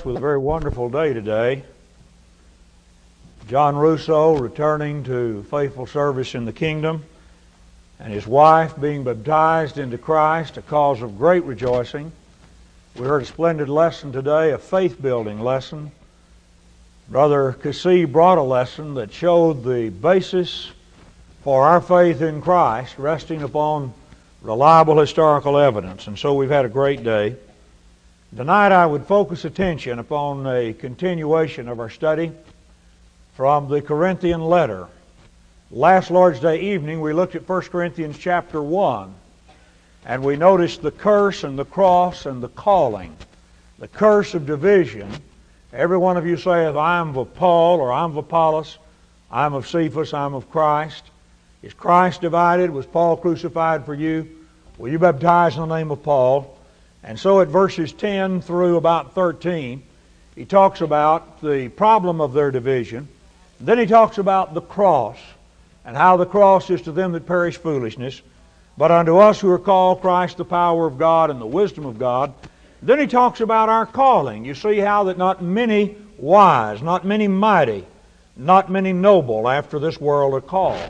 blessed with a very wonderful day today. John Russo returning to faithful service in the kingdom, and his wife being baptized into Christ, a cause of great rejoicing. We heard a splendid lesson today, a faith-building lesson. Brother Cassie brought a lesson that showed the basis for our faith in Christ resting upon reliable historical evidence, and so we've had a great day. Tonight I would focus attention upon a continuation of our study from the Corinthian letter. Last Lord's Day evening we looked at 1 Corinthians chapter 1, and we noticed the curse and the cross and the calling, the curse of division. Every one of you saith, I am of Paul, or I am of Apollos, I am of Cephas, I am of Christ. Is Christ divided? Was Paul crucified for you? Were you baptized in the name of Paul? And so at verses 10 through about 13, he talks about the problem of their division. Then he talks about the cross, and how the cross is to them that perish foolishness, but unto us who are called Christ the power of God and the wisdom of God. Then he talks about our calling. You see how that not many wise, not many mighty, not many noble after this world are called.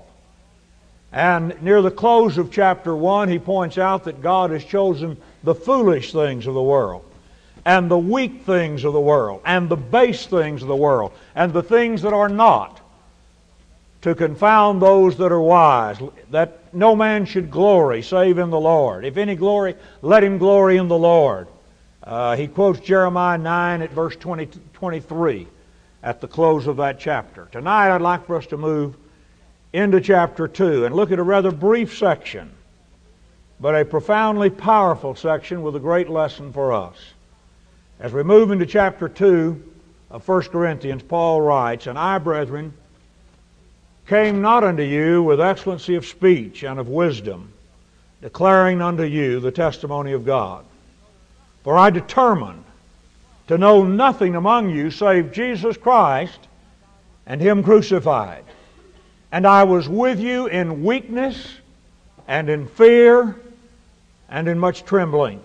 And near the close of chapter 1, he points out that God has chosen the foolish things of the world, and the weak things of the world, and the base things of the world, and the things that are not, to confound those that are wise, that no man should glory save in the Lord. If any glory, let him glory in the Lord. He quotes Jeremiah 9 at verse 23 at the close of that chapter. Tonight I'd like for us to move into chapter 2 and look at a rather brief section, but a profoundly powerful section with a great lesson for us. As we move into chapter 2 of 1 Corinthians, Paul writes, And I, brethren, came not unto you with excellency of speech and of wisdom, declaring unto you the testimony of God. For I determined to know nothing among you save Jesus Christ and Him crucified. And I was with you in weakness and in fear and in much trembling.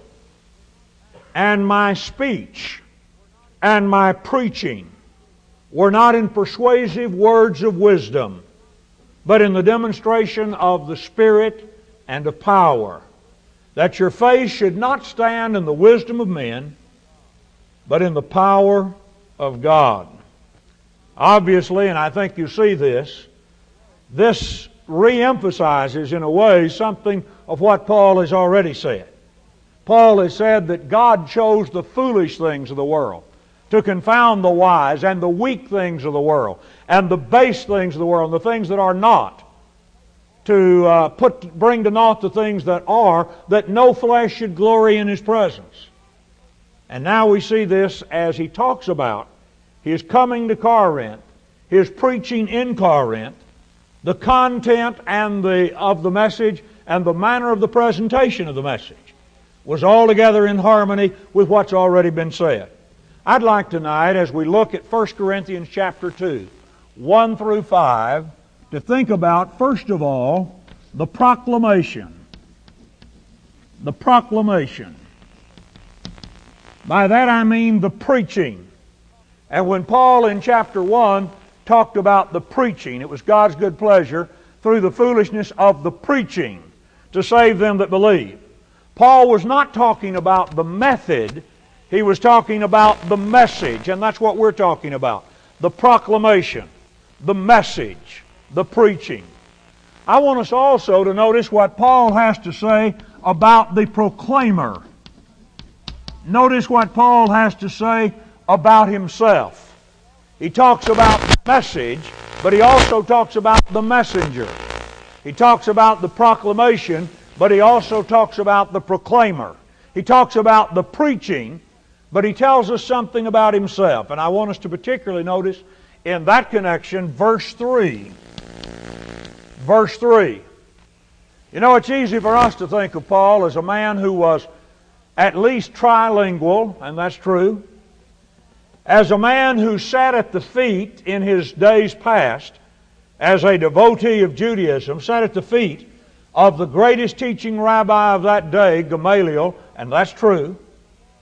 And my speech and my preaching were not in persuasive words of wisdom, but in the demonstration of the Spirit and of power, that your faith should not stand in the wisdom of men, but in the power of God. Obviously, and I think you see this re-emphasizes in a way something of what Paul has already said. Paul has said that God chose the foolish things of the world to confound the wise, and the weak things of the world, and the base things of the world, and the things that are not, to bring to naught the things that are, that no flesh should glory in His presence. And now we see this as he talks about His coming to Corinth, His preaching in Corinth, the content of the message and the manner of the presentation of the message was altogether in harmony with what's already been said. I'd like tonight, as we look at 1 Corinthians chapter 2, 1 through 5, to think about, first of all, the proclamation. The proclamation. By that I mean the preaching. And when Paul in chapter 1 talked about the preaching, it was God's good pleasure through the foolishness of the preaching to save them that believe. Paul was not talking about the method, he was talking about the message, and that's what we're talking about. The proclamation, the message, the preaching. I want us also to notice what Paul has to say about the proclaimer. Notice what Paul has to say about himself. He talks about the message, but he also talks about the messenger. He talks about the proclamation, but he also talks about the proclaimer. He talks about the preaching, but he tells us something about himself. And I want us to particularly notice in that connection verse 3. Verse 3. You know, it's easy for us to think of Paul as a man who was at least trilingual, and that's true. As a man who sat at the feet in his days past, as a devotee of Judaism, sat at the feet of the greatest teaching rabbi of that day, Gamaliel, and that's true.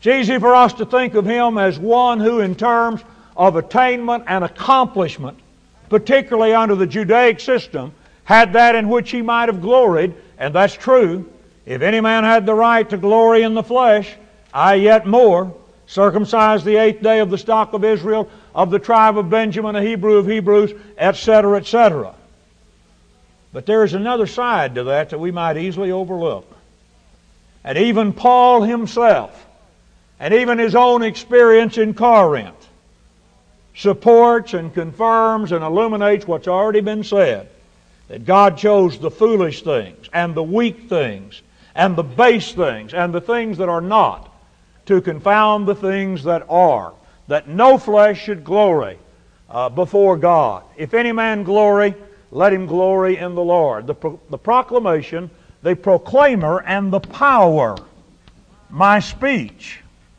It's easy for us to think of Him as one who, in terms of attainment and accomplishment, particularly under the Judaic system, had that in which He might have gloried, and that's true. If any man had the right to glory in the flesh, I yet more, circumcised the 8th day of the stock of Israel, of the tribe of Benjamin, a Hebrew of Hebrews, etc., etc. But there is another side to that we might easily overlook. And even Paul himself, and even his own experience in Corinth, supports and confirms and illuminates what's already been said, that God chose the foolish things and the weak things and the base things and the things that are not to confound the things that are, that no flesh should glory before God. If any man glory, let him glory in the Lord. The proclamation, the proclaimer, and the power, my speech,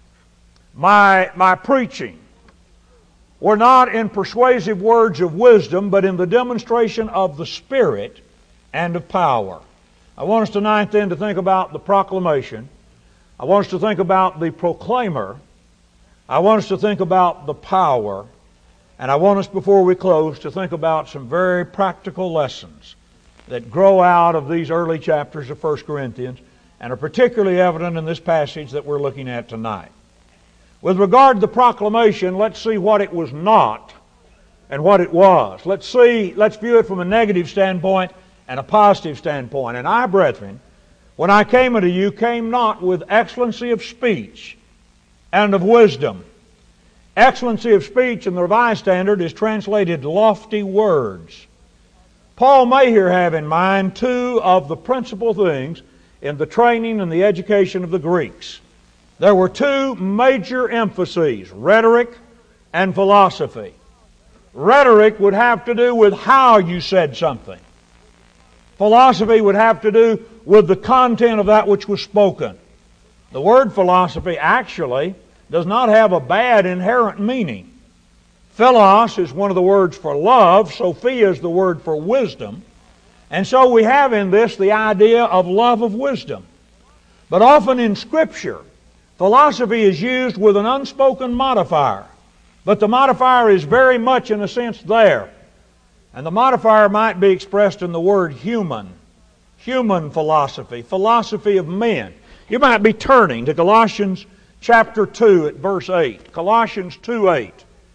my preaching, were not in persuasive words of wisdom, but in the demonstration of the Spirit and of power. I want us tonight then to think about the proclamation. I want us to think about the proclaimer. I want us to think about the power. And I want us, before we close, to think about some very practical lessons that grow out of these early chapters of 1 Corinthians and are particularly evident in this passage that we're looking at tonight. With regard to the proclamation, let's see what it was not and what it was. Let's view it from a negative standpoint and a positive standpoint. And I, brethren, when I came unto you, came not with excellency of speech and of wisdom. Excellency of speech in the Revised Standard is translated lofty words. Paul may here have in mind two of the principal things in the training and the education of the Greeks. There were two major emphases, rhetoric and philosophy. Rhetoric would have to do with how you said something. Philosophy would have to do with the content of that which was spoken. The word philosophy actually does not have a bad inherent meaning. Philos is one of the words for love. Sophia is the word for wisdom. And so we have in this the idea of love of wisdom. But often in Scripture, philosophy is used with an unspoken modifier. But the modifier is very much, in a sense, there. And the modifier might be expressed in the word human. Human philosophy, philosophy of men. You might be turning to Colossians chapter 2 at verse 8. Colossians 2:8.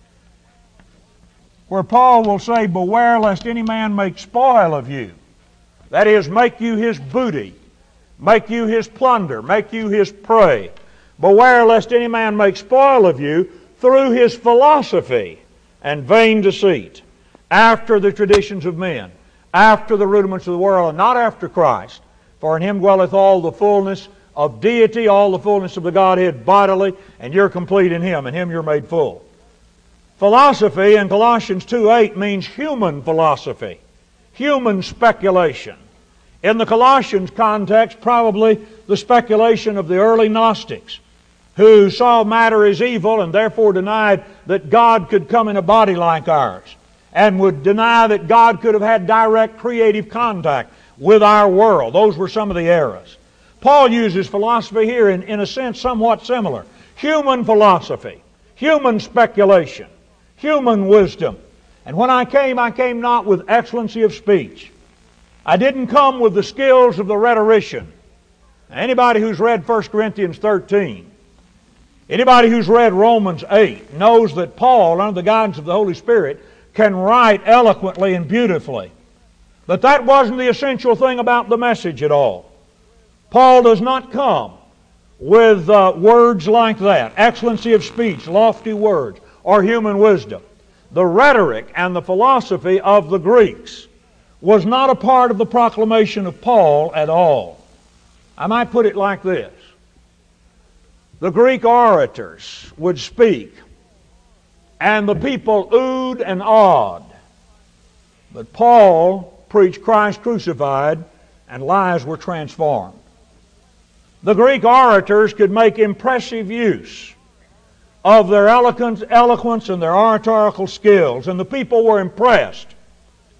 Where Paul will say, beware lest any man make spoil of you. That is, make you his booty, make you his plunder, make you his prey. Beware lest any man make spoil of you through his philosophy and vain deceit, after the traditions of men, after the rudiments of the world, and not after Christ. For in Him dwelleth all the fullness of deity, all the fullness of the Godhead bodily, and you're complete in Him. In Him you're made full. Philosophy in Colossians 2:8 means human philosophy, human speculation. In the Colossians context, probably the speculation of the early Gnostics, who saw matter as evil and therefore denied that God could come in a body like ours, and would deny that God could have had direct creative contact with our world. Those were some of the errors. Paul uses philosophy here in a sense somewhat similar. Human philosophy, human speculation, human wisdom. And when I came not with excellency of speech. I didn't come with the skills of the rhetorician. Anybody who's read 1 Corinthians 13, anybody who's read Romans 8 knows that Paul, under the guidance of the Holy Spirit, can write eloquently and beautifully. But that wasn't the essential thing about the message at all. Paul does not come with words like that, excellency of speech, lofty words, or human wisdom. The rhetoric and the philosophy of the Greeks was not a part of the proclamation of Paul at all. I might put it like this. The Greek orators would speak, and the people oohed and awed. But Paul preached Christ crucified, and lives were transformed. The Greek orators could make impressive use of their eloquence and their oratorical skills, and the people were impressed.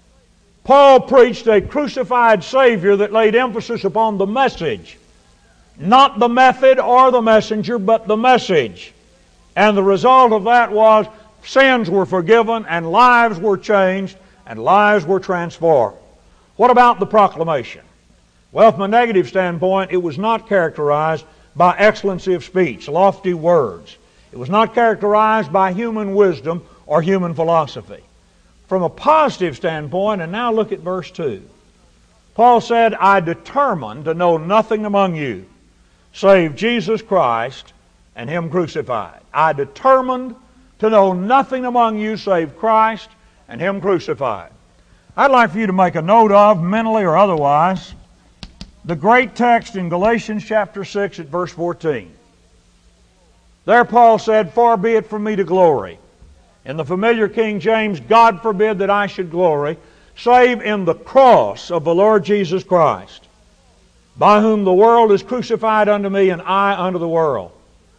Paul preached a crucified Savior that laid emphasis upon the message, Not the method or the messenger, but the message. And the result of that was sins were forgiven and lives were changed and lives were transformed. What about the proclamation? Well, from a negative standpoint, it was not characterized by excellency of speech, lofty words. It was not characterized by human wisdom or human philosophy. From a positive standpoint, and now look at verse 2. Paul said, I determined to know nothing among you save Jesus Christ and Him crucified. I determined to know nothing among you save Christ and Him crucified. I'd like for you to make a note of, mentally or otherwise, the great text in Galatians chapter 6 at verse 14. There Paul said, far be it from me to glory. In the familiar King James, God forbid that I should glory, save in the cross of the Lord Jesus Christ, by whom the world is crucified unto me and I unto the world.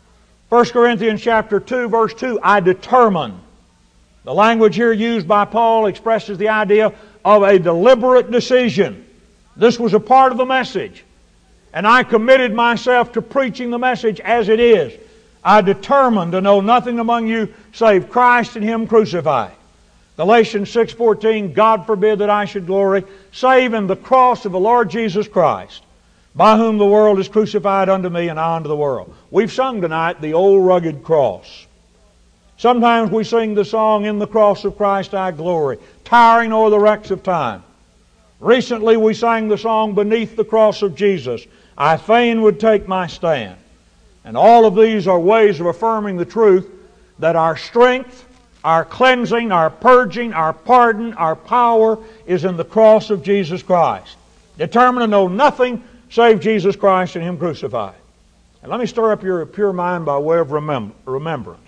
1 Corinthians chapter 2, verse 2, I determine. The language here used by Paul expresses the idea of a deliberate decision. This was a part of the message. And I committed myself to preaching the message as it is. I determined to know nothing among you save Christ and Him crucified. Galatians 6:14, God forbid that I should glory, save in the cross of the Lord Jesus Christ, by whom the world is crucified unto me and I unto the world. We've sung tonight the old rugged cross. Sometimes we sing the song, In the cross of Christ I glory, towering o'er the wrecks of time. Recently we sang the song, Beneath the cross of Jesus, I fain would take my stand. And all of these are ways of affirming the truth that our strength, our cleansing, our purging, our pardon, our power is in the cross of Jesus Christ. Determined to know nothing save Jesus Christ and Him crucified. And let me stir up your pure mind by way of remembrance,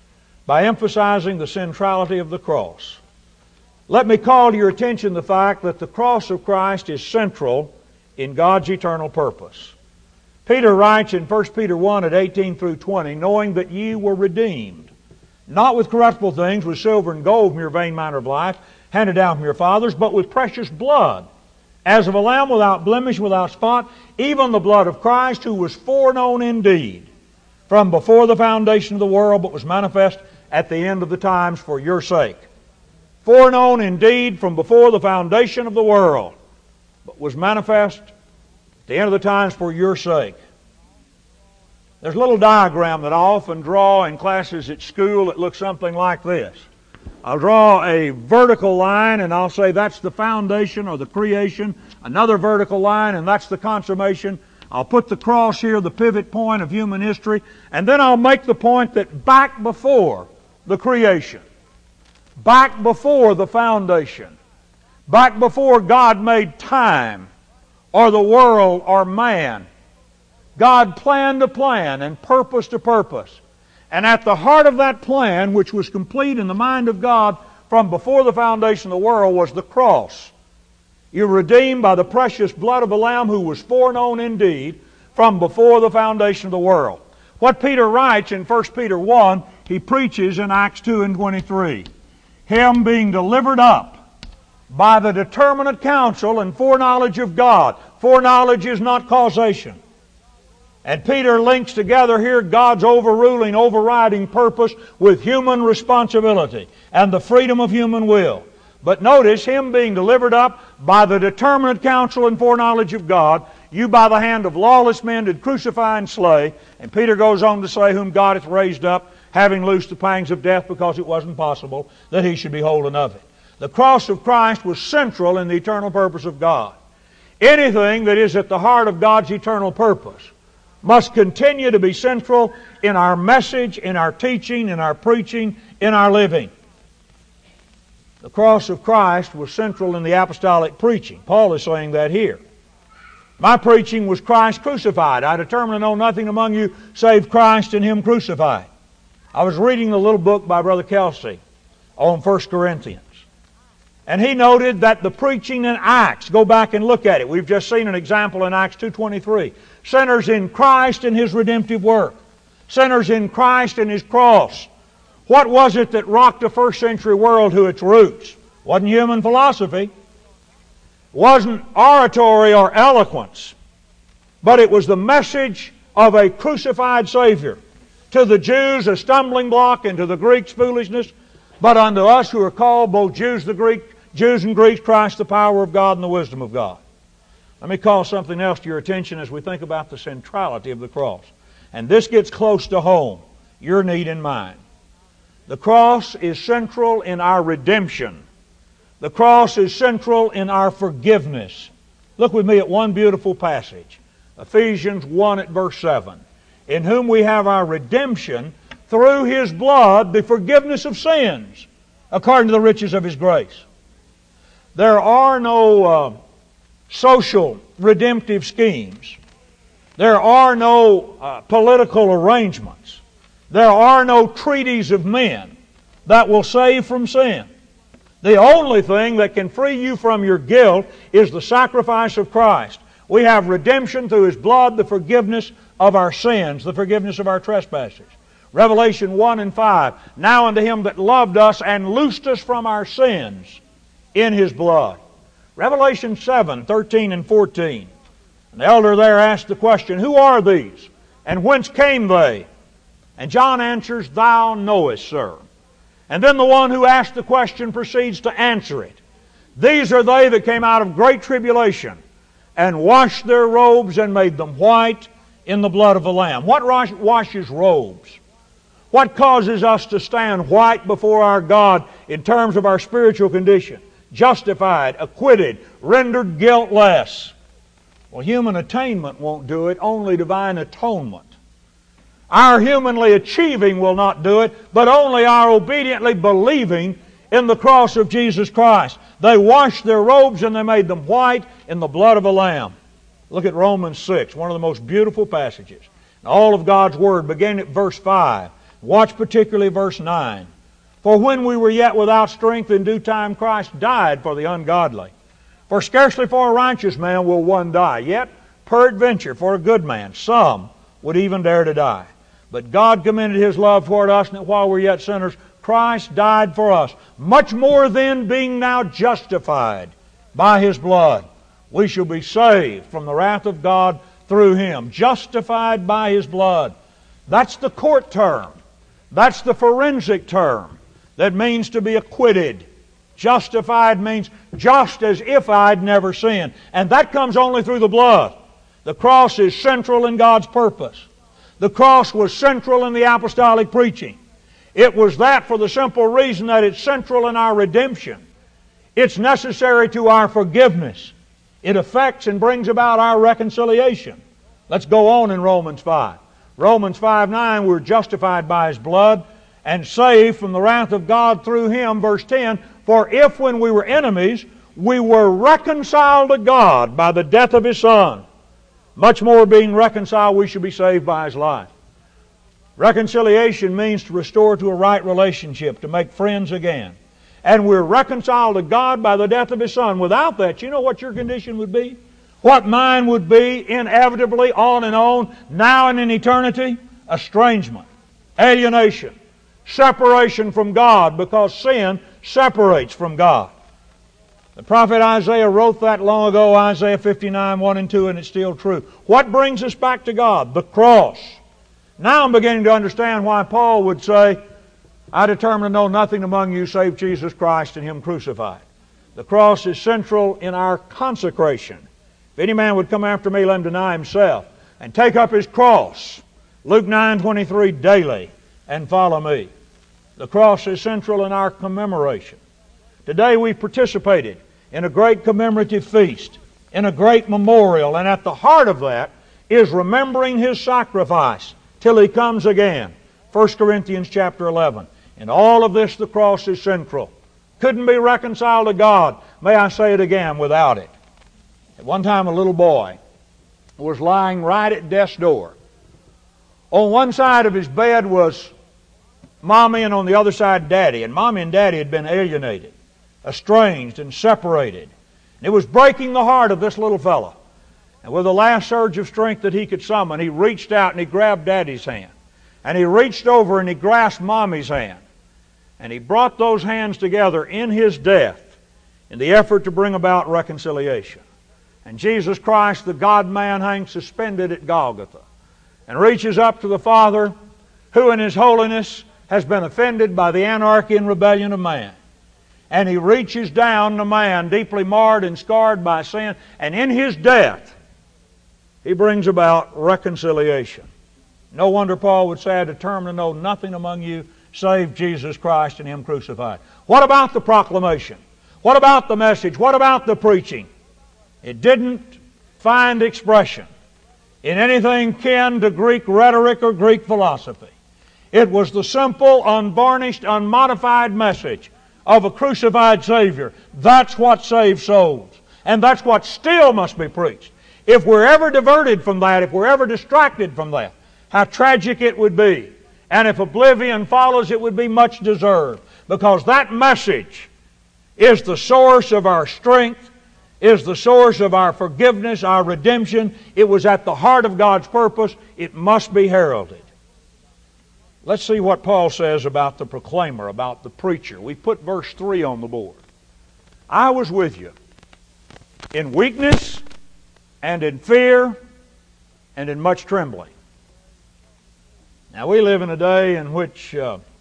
by emphasizing the centrality of the cross. Let me call to your attention the fact that the cross of Christ is central in God's eternal purpose. Peter writes in 1 Peter 1 at 18 through 20, knowing that ye were redeemed, not with corruptible things, with silver and gold from your vain manner of life, handed down from your fathers, but with precious blood, as of a lamb without blemish, without spot, even the blood of Christ, who was foreknown indeed from before the foundation of the world, but was manifest at the end of the times for your sake. Foreknown indeed from before the foundation of the world, but was manifest at the end of the times for your sake. There's a little diagram that I often draw in classes at school that looks something like this. I'll draw a vertical line and I'll say that's the foundation or the creation. Another vertical line and that's the consummation. I'll put the cross here, the pivot point of human history, and then I'll make the point that back before the creation, back before the foundation, back before God made time or the world or man, God planned a plan and purpose to purpose. And at the heart of that plan, which was complete in the mind of God from before the foundation of the world, was the cross. You're redeemed by the precious blood of a Lamb who was foreknown indeed from before the foundation of the world. What Peter writes in 1 Peter 1, he preaches in Acts 2 and 23. Him being delivered up by the determinate counsel and foreknowledge of God. Foreknowledge is not causation. And Peter links together here God's overruling, overriding purpose with human responsibility and the freedom of human will. But notice, Him being delivered up by the determinate counsel and foreknowledge of God, you by the hand of lawless men did crucify and slay. And Peter goes on to say, whom God hath raised up, having loosed the pangs of death, because it wasn't possible that He should be holden of it. The cross of Christ was central in the eternal purpose of God. Anything that is at the heart of God's eternal purpose must continue to be central in our message, in our teaching, in our preaching, in our living. The cross of Christ was central in the apostolic preaching. Paul is saying that here. My preaching was Christ crucified. I determined to know nothing among you save Christ and Him crucified. I was reading the little book by Brother Kelsey on 1 Corinthians. And he noted that the preaching in Acts, go back and look at it. We've just seen an example in Acts 2:23. Sinners in Christ and His redemptive work. Sinners in Christ and His cross. What was it that rocked the first century world to its roots? Wasn't human philosophy. Wasn't oratory or eloquence. but it was the message of a crucified Savior. To the Jews a stumbling block, and to the Greeks foolishness, but unto us who are called, both Jews and Greeks, Christ the power of God and the wisdom of God. Let me call something else to your attention as we think about the centrality of the cross. And this gets close to home, your need and mine. The cross is central in our redemption. The cross is central in our forgiveness. Look with me at one beautiful passage. Ephesians 1 at verse 7. In whom we have our redemption through His blood, the forgiveness of sins, according to the riches of His grace. There are no social redemptive schemes. There are no political arrangements. There are no treaties of men that will save from sin. The only thing that can free you from your guilt is the sacrifice of Christ. We have redemption through His blood, the forgiveness of our sins, the forgiveness of our trespasses. Revelation 1 and 5. Now unto Him that loved us and loosed us from our sins in His blood. Revelation 7, 13 and 14. The elder there asked the question, who are these? And whence came they? And John answers, Thou knowest, sir. And then the one who asked the question proceeds to answer it. These are they that came out of great tribulation, and washed their robes and made them white in the blood of the Lamb. What washes robes? What causes us to stand white before our God in terms of our spiritual condition? Justified, acquitted, rendered guiltless. Well, human attainment won't do it, only divine atonement. Our humanly achieving will not do it, but only our obediently believing in the cross of Jesus Christ. They washed their robes and they made them white in the blood of a lamb. Look at Romans 6, one of the most beautiful passages in all of God's Word, beginning at verse 5. Watch particularly verse 9. For when we were yet without strength, in due time Christ died for the ungodly. For scarcely for a righteous man will one die, yet peradventure for a good man some would even dare to die. But God commended His love toward us, that while we were yet sinners, Christ died for us. Much more then, being now justified by His blood, we shall be saved from the wrath of God through Him. Justified by His blood. That's the court term. That's the forensic term. That means to be acquitted. Justified means just as if I'd never sinned. And that comes only through the blood. The cross is central in God's purpose. The cross was central in the apostolic preaching. It was that for the simple reason that it's central in our redemption. It's necessary to our forgiveness. It affects and brings about our reconciliation. Let's go on in Romans 5. Romans 5:9, we're justified by His blood and saved from the wrath of God through Him. Verse 10, for if when we were enemies, we were reconciled to God by the death of His Son, much more being reconciled, we shall be saved by His life. Reconciliation means to restore to a right relationship, to make friends again. And we're reconciled to God by the death of His Son. Without that, you know what your condition would be? What mine would be inevitably on and on, now and in eternity? Estrangement, alienation, separation from God, because sin separates from God. The prophet Isaiah wrote that long ago, Isaiah 59, 1 and 2, and it's still true. What brings us back to God? The cross. Now I'm beginning to understand why Paul would say, I determined to know nothing among you save Jesus Christ and Him crucified. The cross is central in our consecration. If any man would come after me, let him deny himself and take up his cross, Luke 9:23, daily, and follow me. The cross is central in our commemoration. Today we participated in a great commemorative feast, in a great memorial, and at the heart of that is remembering His sacrifice till He comes again. 1 Corinthians chapter 11. In all of this, the cross is central. Couldn't be reconciled to God, may I say it again, without it. At one time, a little boy was lying right at death's door. On one side of his bed was Mommy, and on the other side, Daddy. And Mommy and Daddy had been alienated, estranged, and separated. And it was breaking the heart of this little fellow. And with the last surge of strength that he could summon, he reached out and he grabbed Daddy's hand. And he reached over and he grasped Mommy's hand. And he brought those hands together in his death in the effort to bring about reconciliation. And Jesus Christ, the God-man, hangs suspended at Golgotha and reaches up to the Father, who in His holiness has been offended by the anarchy and rebellion of man. And He reaches down to man, deeply marred and scarred by sin, and in His death, He brings about reconciliation. No wonder Paul would say, I determined to know nothing among you save Jesus Christ and Him crucified. What about the proclamation? What about the message? What about the preaching? It didn't find expression in anything kin to Greek rhetoric or Greek philosophy. It was the simple, unvarnished, unmodified message of a crucified Savior. That's what saves souls. And that's what still must be preached. If we're ever diverted from that, if we're ever distracted from that, how tragic it would be. And if oblivion follows, it would be much deserved. Because that message is the source of our strength, is the source of our forgiveness, our redemption. It was at the heart of God's purpose. It must be heralded. Let's see what Paul says about the proclaimer, about the preacher. We put verse 3 on the board. I was with you in weakness and in fear and in much trembling. Now we live in a day in which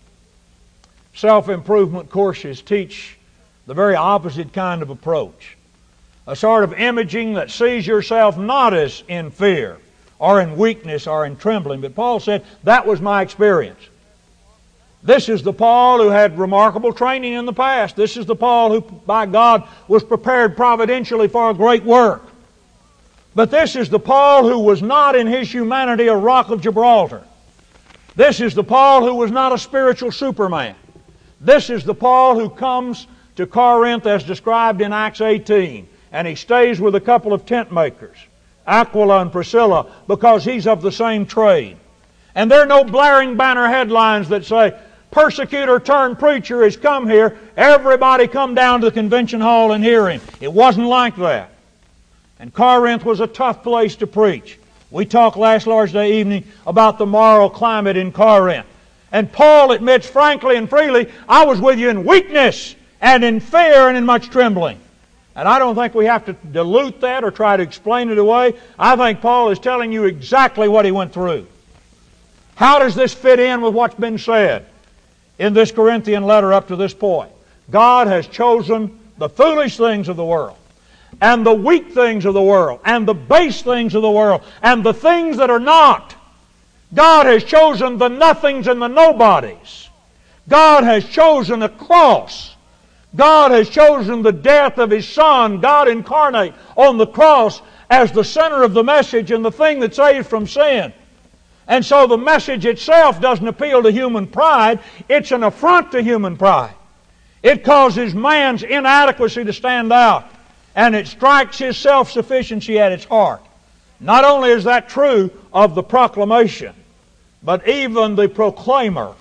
self-improvement courses teach the very opposite kind of approach. A sort of imaging that sees yourself not as in fear or in weakness or in trembling. But Paul said, that was my experience. This is the Paul who had remarkable training in the past. This is the Paul who, by God, was prepared providentially for a great work. But this is the Paul who was not in his humanity a rock of Gibraltar. This is the Paul who was not a spiritual Superman. This is the Paul who comes to Corinth as described in Acts 18. And he stays with a couple of tent makers, Aquila and Priscilla, because he's of the same trade. And there are no blaring banner headlines that say, persecutor turned preacher has come here. Everybody come down to the convention hall and hear him. It wasn't like that. And Corinth was a tough place to preach. We talked last Lord's Day evening about the moral climate in Corinth. And Paul admits frankly and freely, I was with you in weakness and in fear and in much trembling. And I don't think we have to dilute that or try to explain it away. I think Paul is telling you exactly what he went through. How does this fit in with what's been said in this Corinthian letter up to this point? God has chosen the foolish things of the world, and the weak things of the world, and the base things of the world, and the things that are not. God has chosen the nothings and the nobodies. God has chosen a cross. God has chosen the death of His Son, God incarnate, on the cross as the center of the message and the thing that saves from sin. And so the message itself doesn't appeal to human pride. It's an affront to human pride. It causes man's inadequacy to stand out. And it strikes his self-sufficiency at its heart. Not only is that true of the proclamation, but even the proclaimer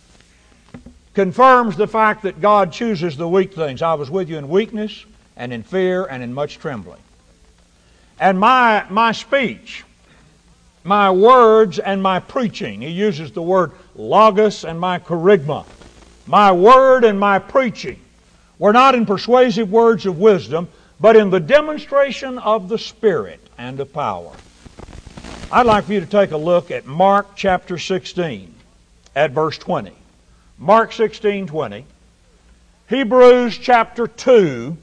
confirms the fact that God chooses the weak things. I was with you in weakness and in fear and in much trembling. And my speech, my words and my preaching, he uses the word logos and my kerygma. My word and my preaching were not in persuasive words of wisdom, but in the demonstration of the Spirit and of power. I'd like for you to take a look at Mark chapter 16 at verse 20. Mark 16:20. Hebrews chapter 2.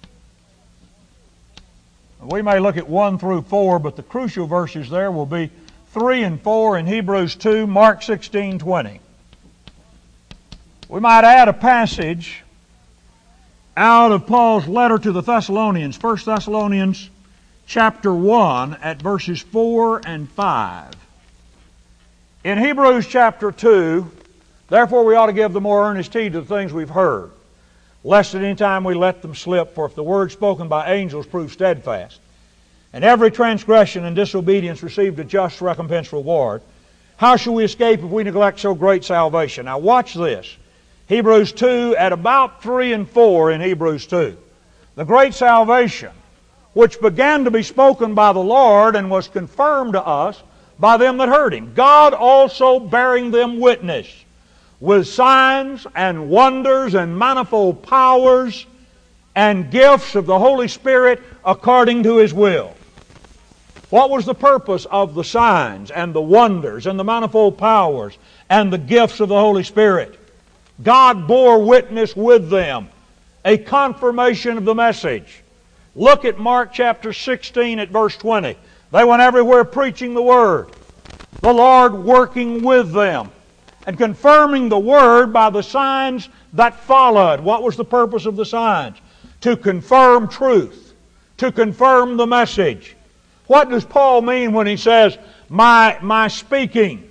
We may look at 1 through 4, but the crucial verses there will be 3 and 4 in Hebrews 2, Mark 16:20. We might add a passage out of Paul's letter to the Thessalonians, 1 Thessalonians chapter 1 at verses 4 and 5. In Hebrews chapter 2, therefore we ought to give the more earnest heed to the things we've heard, lest at any time we let them slip. For if the word spoken by angels proved steadfast, and every transgression and disobedience received a just recompense reward, how shall we escape if we neglect so great salvation? Now watch this. Hebrews 2 at about 3 and 4 in Hebrews 2. The great salvation which began to be spoken by the Lord and was confirmed to us by them that heard Him. God also bearing them witness with signs and wonders and manifold powers and gifts of the Holy Spirit according to His will. What was the purpose of the signs and the wonders and the manifold powers and the gifts of the Holy Spirit? God bore witness with them, a confirmation of the message. Look at Mark chapter 16 at verse 20. They went everywhere preaching the Word, the Lord working with them and confirming the Word by the signs that followed. What was the purpose of the signs? To confirm truth, to confirm the message. What does Paul mean when he says, my speaking,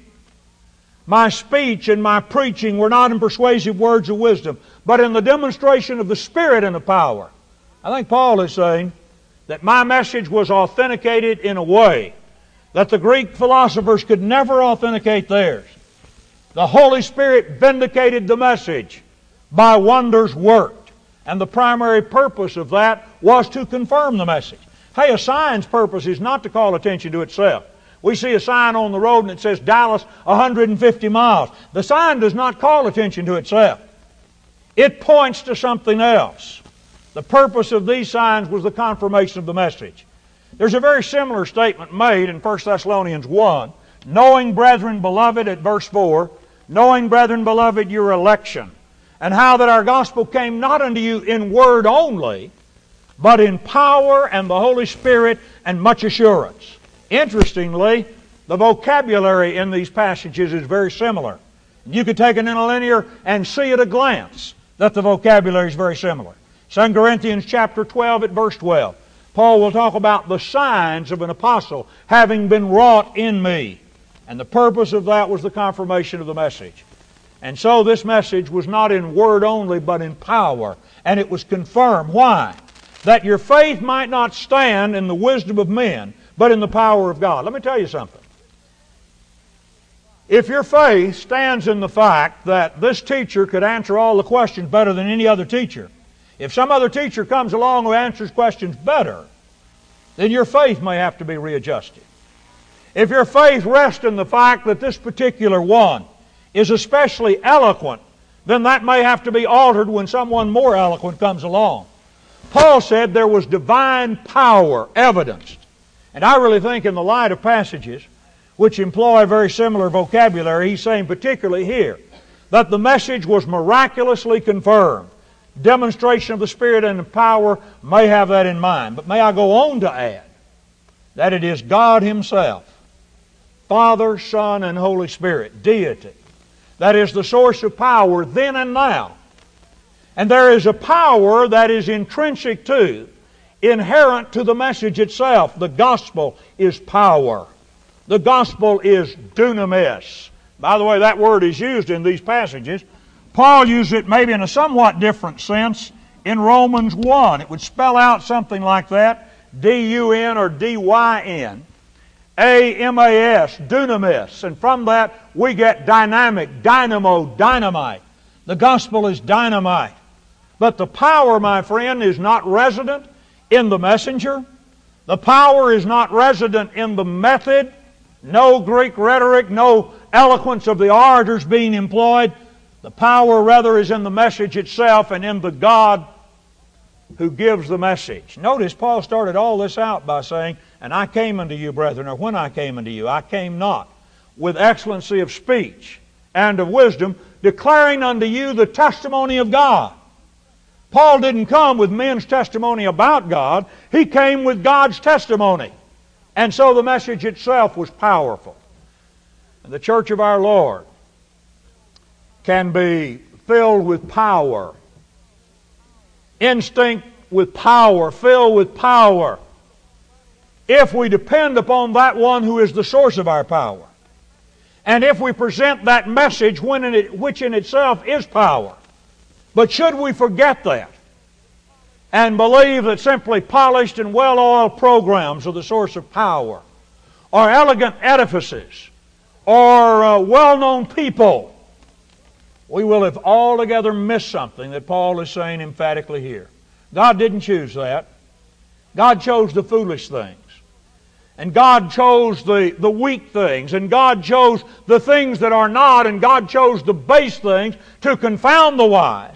my speech and my preaching were not in persuasive words of wisdom, but in the demonstration of the Spirit and of power? I think Paul is saying that my message was authenticated in a way that the Greek philosophers could never authenticate theirs. The Holy Spirit vindicated the message by wonders worked. And the primary purpose of that was to confirm the message. Hey, a sign's purpose is not to call attention to itself. We see a sign on the road and it says Dallas 150 miles. The sign does not call attention to itself. It points to something else. The purpose of these signs was the confirmation of the message. There's a very similar statement made in 1 Thessalonians 1. Knowing, brethren, beloved, at verse 4, knowing, brethren, beloved, your election, and how that our gospel came not unto you in word only, but in power and the Holy Spirit and much assurance. Interestingly, the vocabulary in these passages is very similar. You could take an interlinear and see at a glance that the vocabulary is very similar. 2 Corinthians chapter 12 at verse 12. Paul will talk about the signs of an apostle having been wrought in me. And the purpose of that was the confirmation of the message. And so this message was not in word only, but in power. And it was confirmed. Why? That your faith might not stand in the wisdom of men, but in the power of God. Let me tell you something. If your faith stands in the fact that this teacher could answer all the questions better than any other teacher, if some other teacher comes along who answers questions better, then your faith may have to be readjusted. If your faith rests in the fact that this particular one is especially eloquent, then that may have to be altered when someone more eloquent comes along. Paul said there was divine power evidenced. And I really think in the light of passages which employ very similar vocabulary, he's saying particularly here that the message was miraculously confirmed. Demonstration of the Spirit and the power may have that in mind. But may I go on to add that it is God Himself, Father, Son, and Holy Spirit, deity, that is the source of power then and now. And there is a power that is intrinsic to, inherent to the message itself. The gospel is power. The gospel is dunamis. By the way, that word is used in these passages. Paul used it maybe in a somewhat different sense in Romans 1. It would spell out something like that, D-U-N or D-Y-N. A-M-A-S, dunamis. And from that we get dynamic, dynamo, dynamite. The gospel is dynamite. But the power, my friend, is not resident in the messenger. The power is not resident in the method. No Greek rhetoric, no eloquence of the orators being employed. The power rather is in the message itself and in the God who gives the message. Notice Paul started all this out by saying, and I came unto you, brethren, or when I came unto you, I came not with excellency of speech and of wisdom, declaring unto you the testimony of God. Paul didn't come with men's testimony about God. He came with God's testimony. And so the message itself was powerful. And the church of our Lord can be filled with power, instinct with power, filled with power, if we depend upon that one who is the source of our power. And if we present that message which in itself is power. But should we forget that and believe that simply polished and well-oiled programs are the source of power, or elegant edifices, or well-known people, we will have altogether missed something that Paul is saying emphatically here. God didn't choose that. God chose the foolish things. And God chose the weak things. And God chose the things that are not. And God chose the base things to confound the wise.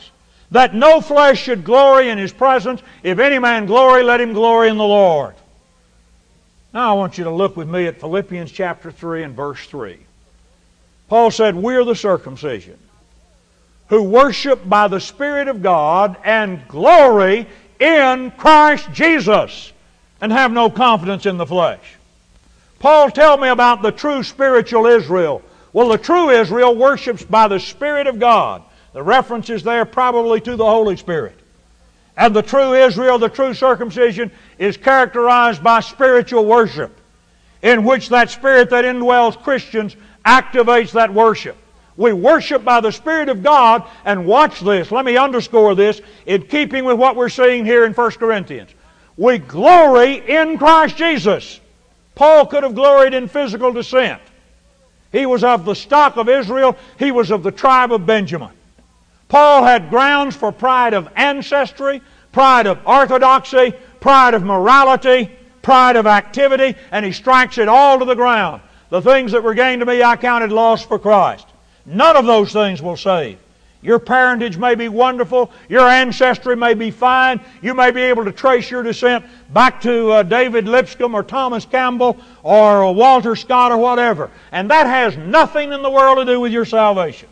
that no flesh should glory in His presence. If any man glory, let him glory in the Lord. Now I want you to look with me at Philippians chapter 3 and verse 3. Paul said, we're the circumcision, who worship by the Spirit of God and glory in Christ Jesus, and have no confidence in the flesh. Paul, tell me about the true spiritual Israel. Well, the true Israel worships by the Spirit of God. The reference is there probably to the Holy Spirit. And the true Israel, the true circumcision, is characterized by spiritual worship, in which that Spirit that indwells Christians activates that worship. We worship by the Spirit of God, and watch this, let me underscore this, in keeping with what we're seeing here in 1 Corinthians. We glory in Christ Jesus. Paul could have gloried in physical descent. He was of the stock of Israel. He was of the tribe of Benjamin. Paul had grounds for pride of ancestry, pride of orthodoxy, pride of morality, pride of activity, and he strikes it all to the ground. The things that were gained to me I counted loss for Christ. None of those things will save. Your parentage may be wonderful. Your ancestry may be fine. You may be able to trace your descent back to David Lipscomb or Thomas Campbell or Walter Scott or whatever. And that has nothing in the world to do with your salvation.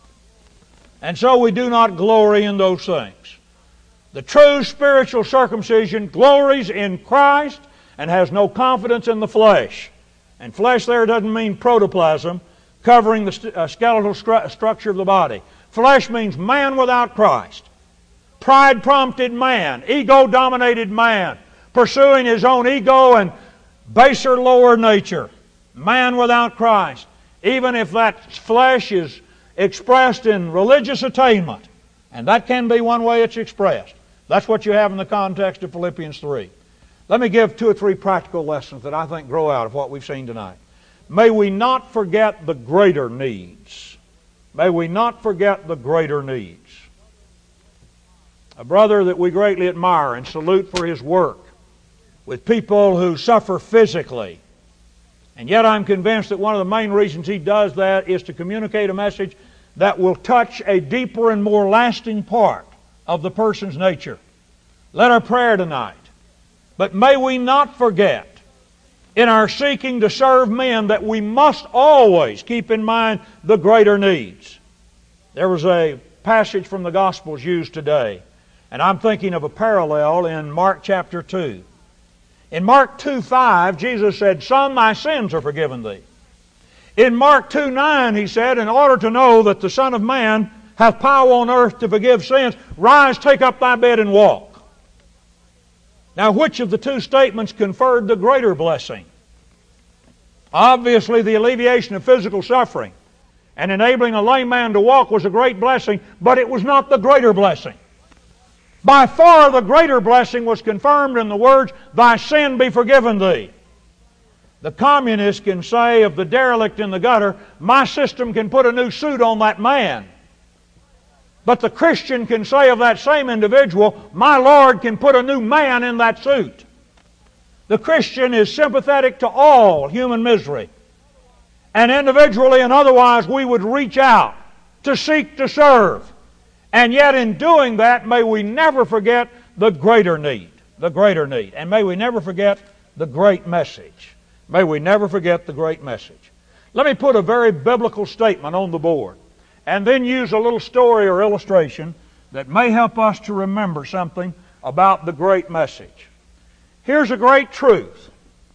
And so we do not glory in those things. The true spiritual circumcision glories in Christ and has no confidence in the flesh. And flesh there doesn't mean protoplasm covering the skeletal structure of the body. Flesh means man without Christ. Pride-prompted man, ego-dominated man, pursuing his own ego and baser, lower nature. Man without Christ. Even if that flesh is expressed in religious attainment, and that can be one way it's expressed. That's what you have in the context of Philippians 3. Let me give 2 or 3 practical lessons that I think grow out of what we've seen tonight. May we not forget the greater needs. May we not forget the greater needs. A brother that we greatly admire and salute for his work with people who suffer physically. And yet I'm convinced that one of the main reasons he does that is to communicate a message that will touch a deeper and more lasting part of the person's nature. Let our prayer tonight. But may we not forget, in our seeking to serve men, that we must always keep in mind the greater needs. There was a passage from the Gospels used today, and I'm thinking of a parallel in Mark chapter 2. In Mark 2:5, Jesus said, Son, thy sins are forgiven thee. In Mark 2:9, He said, in order to know that the Son of Man hath power on earth to forgive sins, rise, take up thy bed, and walk. Now, which of the two statements conferred the greater blessing? Obviously, the alleviation of physical suffering and enabling a lame man to walk was a great blessing, but it was not the greater blessing. By far the greater blessing was confirmed in the words, Thy sin be forgiven thee. The communist can say of the derelict in the gutter, my system can put a new suit on that man. But the Christian can say of that same individual, my Lord can put a new man in that suit. The Christian is sympathetic to all human misery. And individually and otherwise we would reach out to seek to serve. And yet in doing that, may we never forget the greater need. The greater need. And may we never forget the great message. May we never forget the great message. Let me put a very biblical statement on the board, and then use a little story or illustration that may help us to remember something about the great message. Here's a great truth.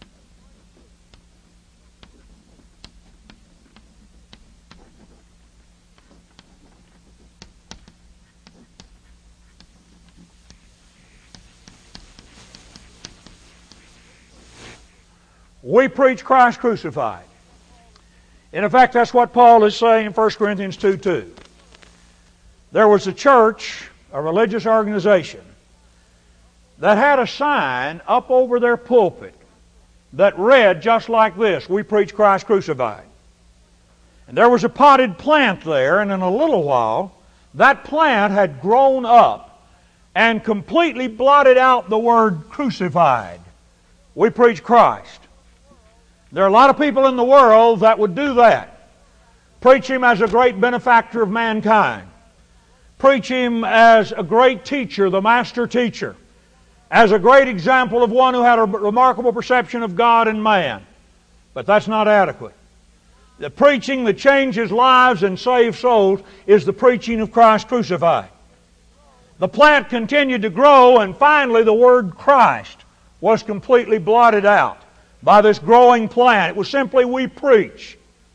We preach Christ crucified. In effect, that's what Paul is saying in 1 Corinthians 2:2. There was a church, a religious organization, that had a sign up over their pulpit that read just like this, we preach Christ crucified. And there was a potted plant there, and in a little while, that plant had grown up and completely blotted out the word crucified. We preach Christ. There are a lot of people in the world that would do that. Preach Him as a great benefactor of mankind. preach Him as a great teacher, the master teacher, as a great example of one who had a remarkable perception of God and man. But that's not adequate. The preaching that changes lives and saves souls is the preaching of Christ crucified. The plant continued to grow, and finally the word Christ was completely blotted out by this growing plant. It was simply, we preach.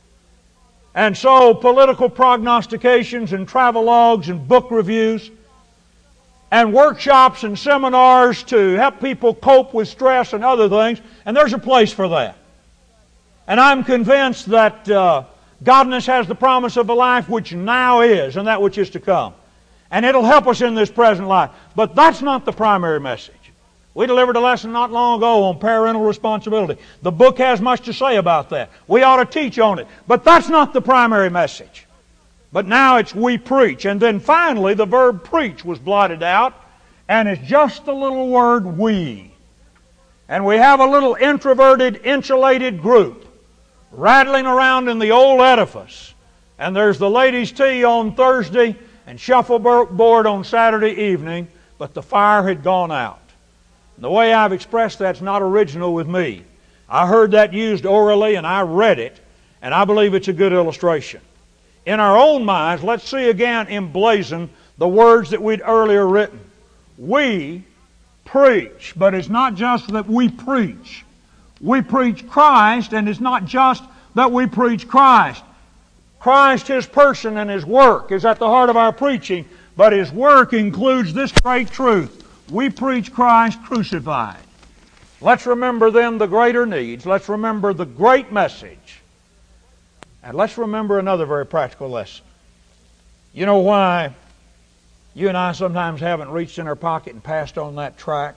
And so political prognostications and travelogues and book reviews and workshops and seminars to help people cope with stress and other things, and there's a place for that. And I'm convinced that godliness has the promise of a life which now is and that which is to come. And it'll help us in this present life. But that's not the primary message. We delivered a lesson not long ago on parental responsibility. The book has much to say about that. We ought to teach on it. But that's not the primary message. But now it's we preach. And then finally the verb preach was blotted out, and it's just the little word we. And we have a little introverted, insulated group rattling around in the old edifice. And there's the ladies' tea on Thursday and shuffleboard on Saturday evening, but the fire had gone out. The way I've expressed that's not original with me. I heard that used orally and I read it, and I believe it's a good illustration. In our own minds, let's see again emblazoned the words that we'd earlier written. We preach, but it's not just that we preach. We preach Christ, and it's not just that we preach Christ. Christ, His person and His work is at the heart of our preaching, but His work includes this great truth. We preach Christ crucified. Let's remember then the greater needs. Let's remember the great message. And let's remember another very practical lesson. You know why you and I sometimes haven't reached in our pocket and passed on that tract?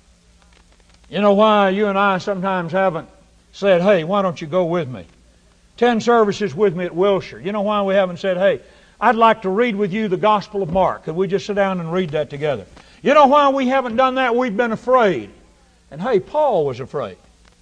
You know why you and I sometimes haven't said, hey, why don't you go with me? 10 services with me at Wilshire. You know why we haven't said, hey, I'd like to read with you the Gospel of Mark. Could we just sit down and read that together? You know why we haven't done that? We've been afraid. And hey, Paul was afraid.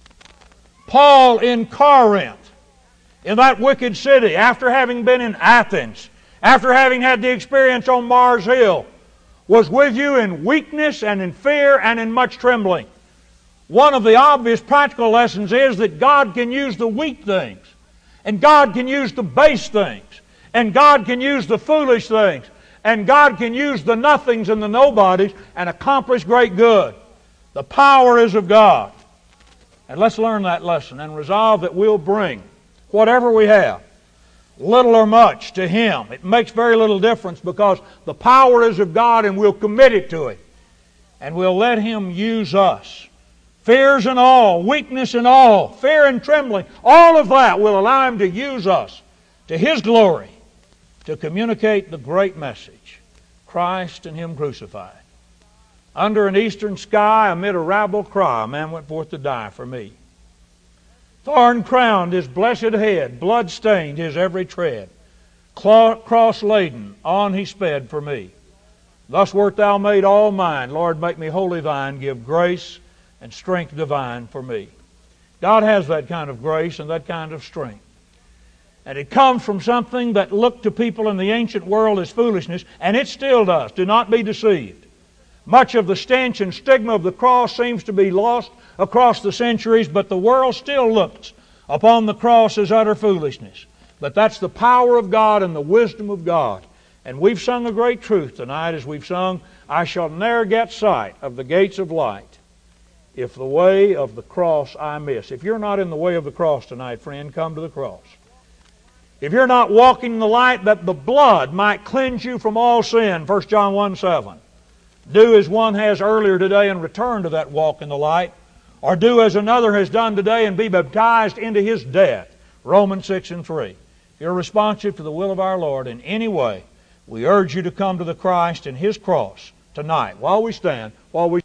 Paul in Corinth, in that wicked city, after having been in Athens, after having had the experience on Mars Hill, was with you in weakness and in fear and in much trembling. One of the obvious practical lessons is that God can use the weak things, and God can use the base things, and God can use the foolish things, and God can use the nothings and the nobodies and accomplish great good. The power is of God. And let's learn that lesson and resolve that we'll bring whatever we have, little or much, to Him. It makes very little difference because the power is of God, and we'll commit it to it. And we'll let Him use us. Fears and all, weakness and all, fear and trembling, all of that will allow Him to use us to His glory to communicate the great message, Christ and Him crucified. Under an eastern sky, amid a rabble cry, a man went forth to die for me. Thorn-crowned His blessed head, blood-stained His every tread, cross-laden, on He sped for me. Thus wert Thou made all mine, Lord, make me wholly Thine, give grace and strength divine for me. God has that kind of grace and that kind of strength. And it comes from something that looked to people in the ancient world as foolishness, and it still does. Do not be deceived. Much of the stench and stigma of the cross seems to be lost across the centuries, but the world still looks upon the cross as utter foolishness. But that's the power of God and the wisdom of God. And we've sung a great truth tonight as we've sung, I shall ne'er get sight of the gates of light if the way of the cross I miss. If you're not in the way of the cross tonight, friend, come to the cross. If you're not walking in the light that the blood might cleanse you from all sin, 1 John 1:7, do as one has earlier today and return to that walk in the light, or do as another has done today and be baptized into his death, Romans 6:3. If you're responsive to the will of our Lord in any way, we urge you to come to the Christ and His cross tonight while we stand, while we